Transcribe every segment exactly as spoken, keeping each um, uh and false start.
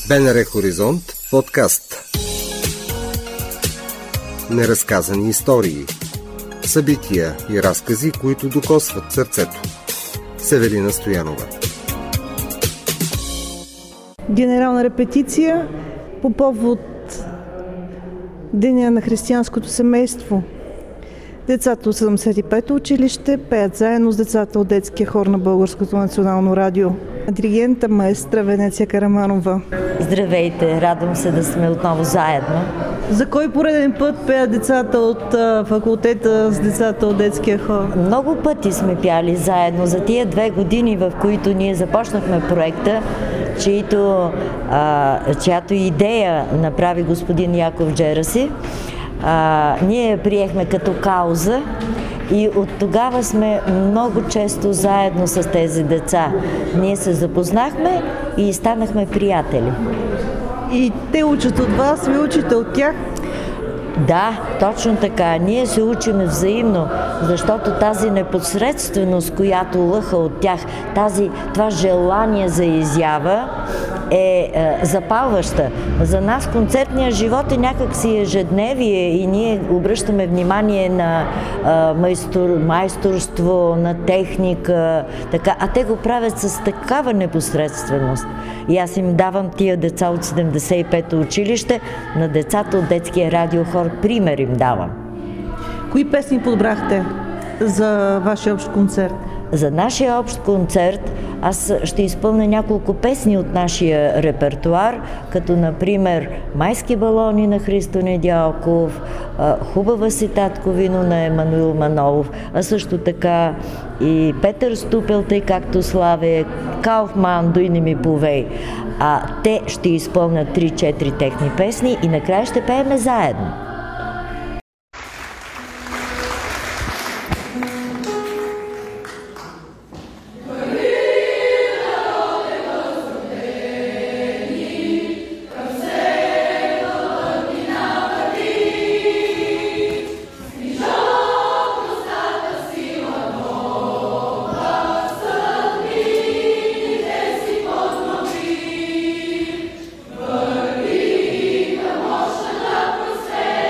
БНР Хоризонт подкаст. Неразказани истории. Събития и разкази, които докосват сърцето. С Евелина Стоянова. Генерална репетиция по повод Деня на християнското семейство. Децата от седемдесет и пето училище пеят заедно с децата от детския хор на Българското национално радио. Диригента маестра Венеция Караманова. Здравейте, радвам се да сме отново заедно. За кой пореден път пеят децата от а, факултета с децата от детския хор? Много пъти сме пяли заедно за тия две години, в които ние започнахме проекта, чието, а, чиято идея направи господин Яков Джераси. А, ние приехме като кауза и от тогава сме много често заедно с тези деца. Ние се запознахме и станахме приятели. И те учат от вас, ви учите от тях? Да, точно така. Ние се учим взаимно, защото тази непосредственост, която лъха от тях, тази, това желание за изява е, е запалваща. За нас концертният живот е някакси ежедневие и ние обръщаме внимание на е, майстор, майсторство, на техника, така, а те го правят с такава непосредственост. И аз им давам тия деца от седемдесет и пето училище, на децата от детския радиохор пример им давам. Кои песни подбрахте за вашия общ концерт? За нашия общ концерт аз ще изпълня няколко песни от нашия репертуар, като например "Майски балони" на Христо Недялков, "Хубава си татковино" на Емануил Манолов, а също така и Петър Ступел, "Тъй както славе", Кауфман "Дой не ми повей". А те ще изпълнят три-четири техни песни и накрая ще пееме заедно. Say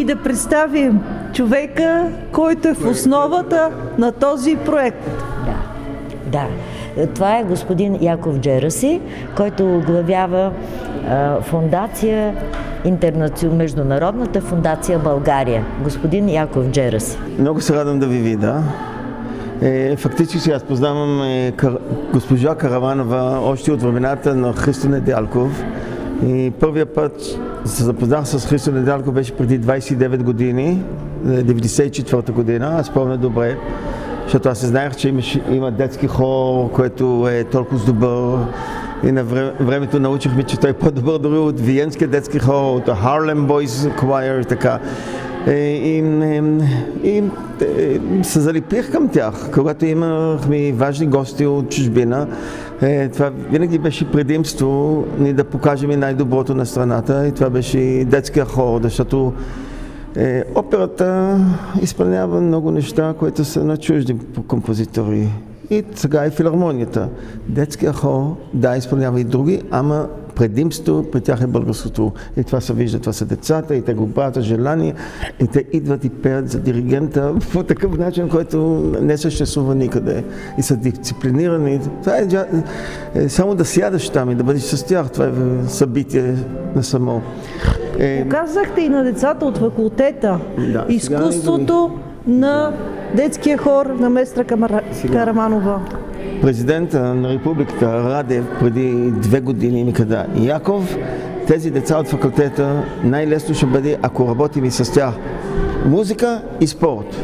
и да представим човека, който е в основата на този проект. Да, да. Това е господин Яков Джераси, който оглавява а, фондация, интернаци... Международната фондация България. Господин Яков Джераси. Много се радвам да ви видя. Е, фактически аз познавам е, кар... госпожа Караванова още от времената на Христо Недялков. И първият път се запознах с Христо Недялков беше преди двайсет и девет години, деветдесет и четвърта година, аз спомня добре, защото аз знаех, че имаш, има детски хор, който е толкова добър. И на времето научихме, че той е по-добър дори от Виенския детски хор, от Harlem Boys Choir и така. И, и, и, и се залепих към тях, когато имахме важни гости от чужбина. Е, това винаги беше предимство ни да покажем най-доброто на страната и това беше детския хор, защото е, операта изпълнява много неща, които са на чужди композитори. И сега е филармонията. Детския хор, да, изпълнява и други, ама предимство при тях е българското. И това се вижда, това са децата, и те го правят желание, и те идват и пеят за диригента по такъв начин, който не съществува никъде. И са дисциплинирани. Това е, е само да сядаш там и да бъдеш с тях. Това е събитие на само. Е... Показахте и на децата от факултета да, изкуството на детския хор на Местра Камара... Караманова. Президента на републиката Радев преди две години ми каза: Яков, тези деца от факултета най-лесно ще бъде, ако работим и с тях. Музика и спорт.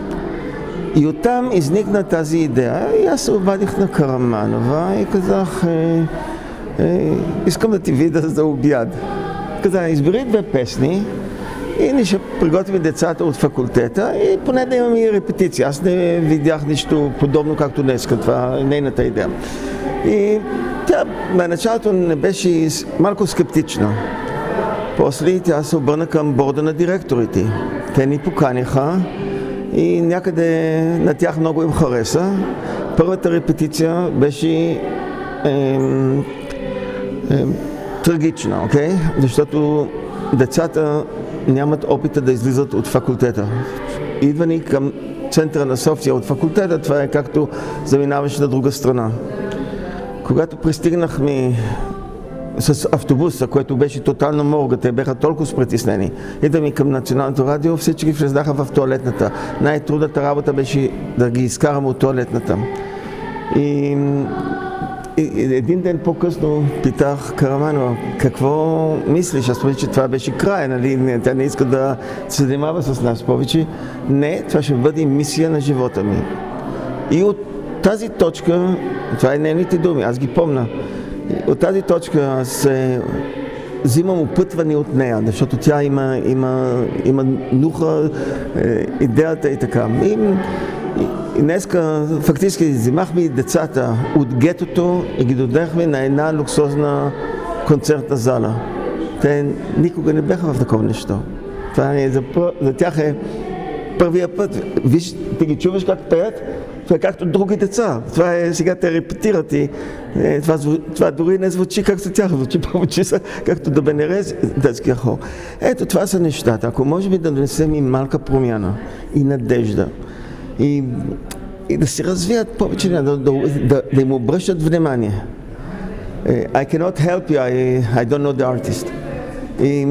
И оттам изникна тази идея и аз се обадих на Караманова и казах: е, е, искам да ти видя за обяд. Казах: избери две песни и ние ще приготвим децата от факултета и поне да имаме и репетиция. Аз не видях нищо подобно както днес, това е нейната идея. И тя на началото не беше малко скептична. После тя се обърна към борда на директорите. Те ни поканиха и някъде на тях много им хареса. Първата репетиция беше е, е, трагична, okay? Защото децата нямат опита да излизат от факултета. Идвани към центъра на София от факултета, това е както заминаваш на друга страна. Когато пристигнахме с автобуса, който беше тотално морга, те бяха толкова притеснени, идваме към Националното радио, всички влезнаха в тоалетната. Най-трудната работа беше да ги изкарам от тоалетната. И И един ден по-късно питах Караманова: какво мислиш? Аз мисля, че това беше края, нали? Тя не иска да се занимава с нас повече. Не, това ще бъде мисия на живота ми. И от тази точка, това е нейните думи, аз ги помня, от тази точка се взимам опътване от нея, защото тя има, има, има нуха, е, идеята и така. И, И днеска фактически взимахме и децата от гетото и ги додехме на една луксозна концертна зала. Те никога не бяха в такова нещо. Това е за, за тях е първия път. Виж, ти ги чуваш как пеят, това е както други деца. Това е, сега те репетират и е, това, това дори не звучи както тях, звучи повече са както да бенерез детския хор. Ето, това са нещата. Ако може би да донесем и малка промяна и надежда. И, и да се развият повече, да, да, да, да им обръщат внимание. I cannot help you, I, I don't know the artist. И,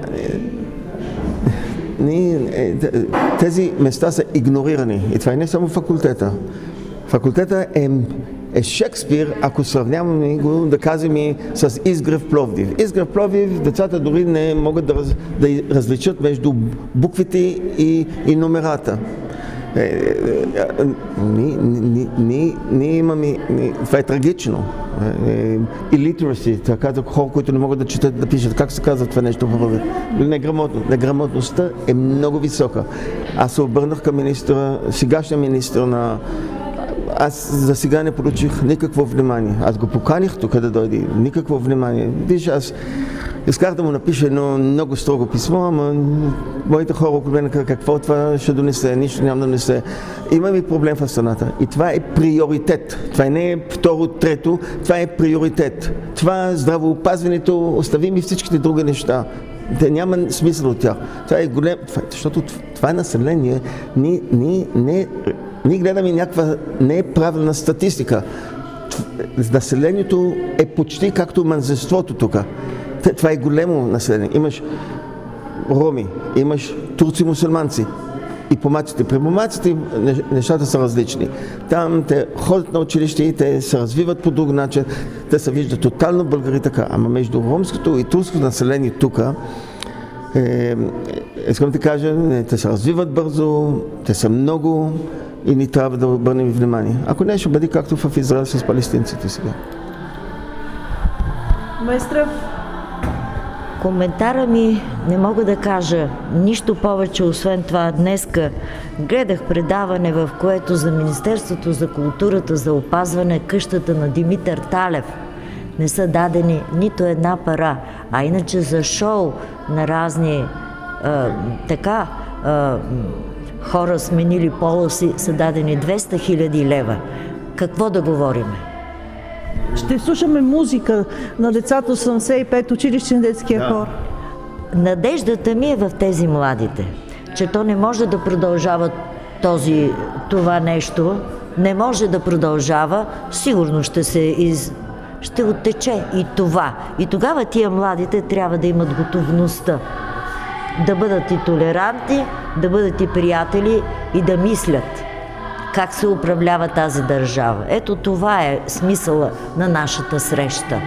и, тези места са игнорирани. И това е не само факултета. Факултета е, е Шекспир, ако сравняваме го, да казваме, с Изгрев Пловдив. Изгрев Пловдив, децата дори не могат да, раз, да различат между буквите и, и номерата. Ние имаме... Това е трагично. Illiteracy, така казва хора, които не могат да четат, да пишат. Как се казва това нещо? Неграмотно. Неграмотността е много висока. Аз се обърнах към министра, сегашния министр на... Аз за сега не получих никакво внимание. Аз го поканих тук да дойде. Никакво внимание. Виж, аз исках да му напиша едно много строго писмо, ама моите хора около мен казаха: какво това ще донесе, нищо няма да донесе. Имаме проблем в страната и това е приоритет. Това не е второ, трето, това е приоритет. Това здравоопазването, оставим и всичките други неща. Те няма смисъл от тях. Това е голем, това, защото това население ние, ние, ние, ние гледаме някаква неправилна статистика. Населението е почти както мнозинството тук. Това е големо население. Имаш роми, имаш турци-мусулманци и помаците. При помаците нещата са различни. Там те ходят на училище и те се развиват по друг начин. Те се виждат тотално българи така. Ама между ромското и турското население тук, е, искам да кажа, те се развиват бързо, те са много и ни трябва да обърнем внимание. Ако не, ще бъде както в Израел с палестинците сега. Маестра, коментара ми не мога да кажа нищо повече, освен това. Днеска гледах предаване, в което за Министерството за културата за опазване къщата на Димитър Талев не са дадени нито една пара, а иначе за шоу на разни а, така а, хора сменили пола си са дадени двеста хиляди лева. Какво да говорим? ще слушаме музика на децата от седемдесет и пет училище на детския да. хор. Надеждата ми е в тези младите, че то не може да продължава този, това нещо, не може да продължава, сигурно ще се из... ще оттече и това. И тогава тия младите трябва да имат готовността да бъдат и толерантни, да бъдат и приятели и да мислят как се управлява тази държава. Ето това е смисъла на нашата среща.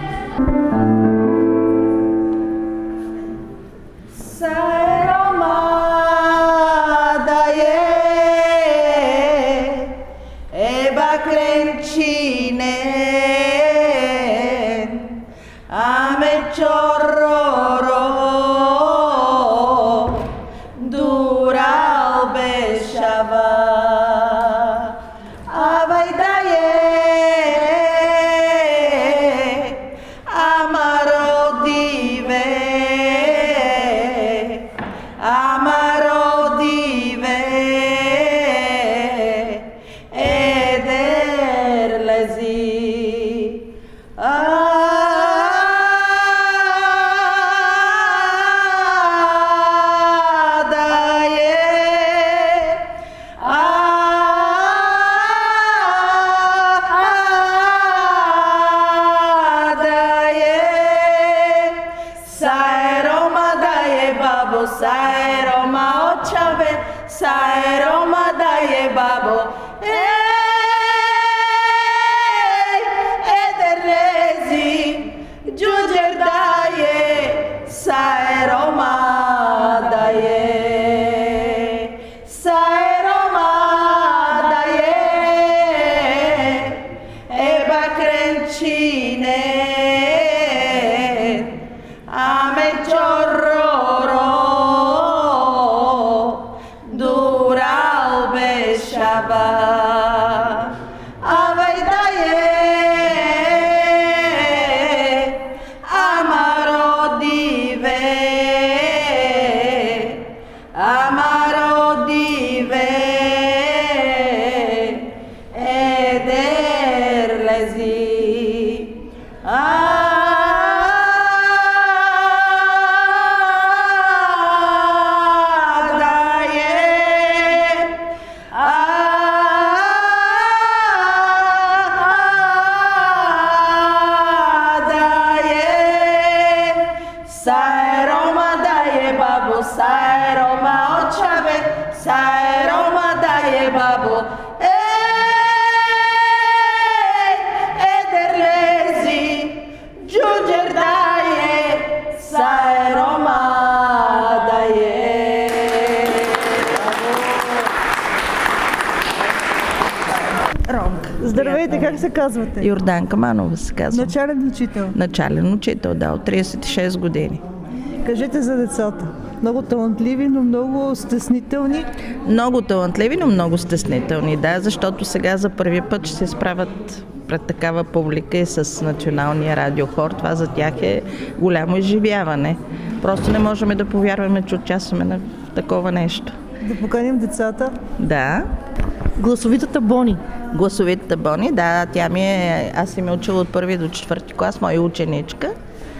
Здравейте, как се казвате? Йорданка Манова се казва. Начален учител? Начален учител, да, от тридесет и шест години. Кажете за децата. Много талантливи, но много стеснителни. Много талантливи, но много стеснителни, да, защото сега за първи път ще се справят пред такава публика и с националния радиохор. Това за тях е голямо изживяване. Просто не можем да повярваме, че участваме на такова нещо. Да поканим децата? Да. Гласовитата Бони. Гласовитата Бони, да, тя ми е, аз съм я учила от първи до четвърти клас, моя ученичка.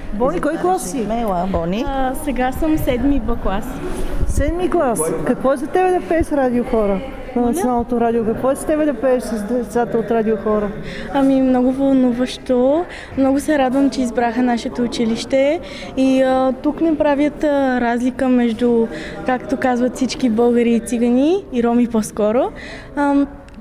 Бони, кой клас си? Мела, Бони. А, сега съм седми Б клас. Седми клас. Какво е за тебе да пееш с Радио Хора? На Националното радио. Какво е за тебе да пееш с децата от Радио Хора? Ами много вълнуващо. Много се радвам, че избраха нашето училище и а, тук не правят а, разлика между, както казват всички българи и цигани, и роми по-скоро. А,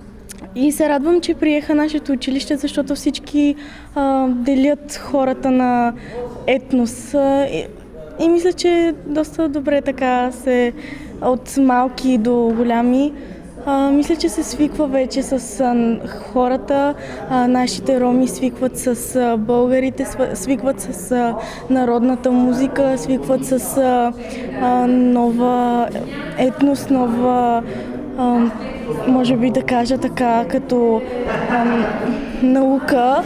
И се радвам, че приеха нашето училище, защото всички а, делят хората на етнос. А, и, и мисля, че доста добре така се от малки до голями. А, мисля, че се свиква вече с а, хората. А, нашите роми свикват с а, българите, свикват с а, народната музика, свикват с а, а, нова етнос, нова... Uh, може би да кажа така, като um, наука.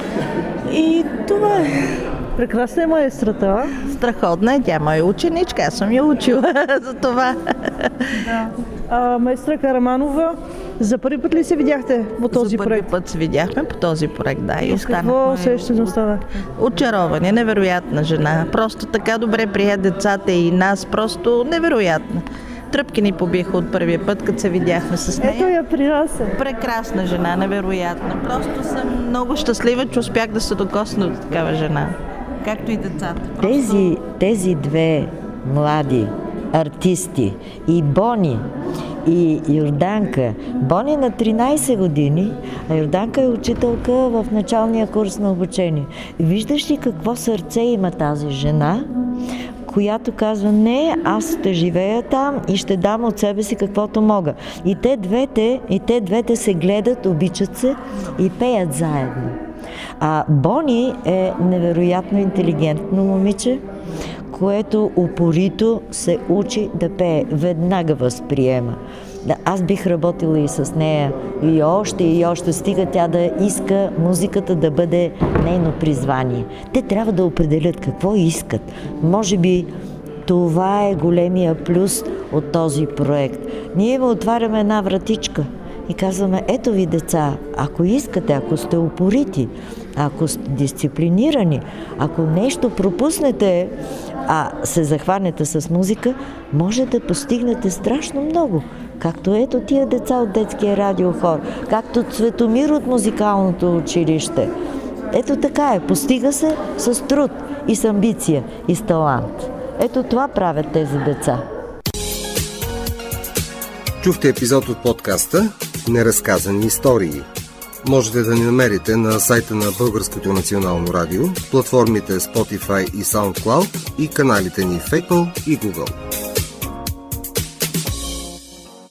И това е. Прекрасна е маестрата. Страхотна е, тя моя ученичка, аз съм я учила за това. Да. А, маестра Караманова, за първи път ли се видяхте по този проект? За първи път се видяхме по този проект, да. И какво усещане остана? Очароване, невероятна жена. Просто така добре прие децата и нас, просто невероятна. Тръпки ни побиха от първия път, като се видяхме с нея. Ето я при нас. Прекрасна жена, невероятна. Просто съм много щастлива, че успях да се докосна до такава жена. Както и децата. Просто... Тези, тези две млади артисти, и Бони, и Йорданка. Бони на тринайсет години, а Йорданка е учителка в началния курс на обучение. Виждаш ли какво сърце има тази жена, която казва: не, аз ще живея там и ще дам от себе си каквото мога. И те двете, и те двете се гледат, обичат се и пеят заедно. А Бони е невероятно интелигентно момиче, което упорито се учи да пее, веднага възприема. Да, аз бих работила и с нея, и още, и още, стига тя да иска музиката да бъде нейно призвание. Те трябва да определят какво искат. Може би това е големия плюс от този проект. Ние им отваряме една вратичка и казваме: ето ви, деца, ако искате, ако сте упорити, ако сте дисциплинирани, ако нещо пропуснете, а се захванете с музика, може да постигнете страшно много. Както ето тия деца от детския радиохор, както Цветомир от музикалното училище. Ето така е, постига се с труд и с амбиция и с талант. Ето това правят тези деца. Чухте епизод от подкаста "Неразказани истории". Можете да ни намерите на сайта на Българското национално радио, платформите Spotify и SoundCloud и каналите ни в Apple и Google.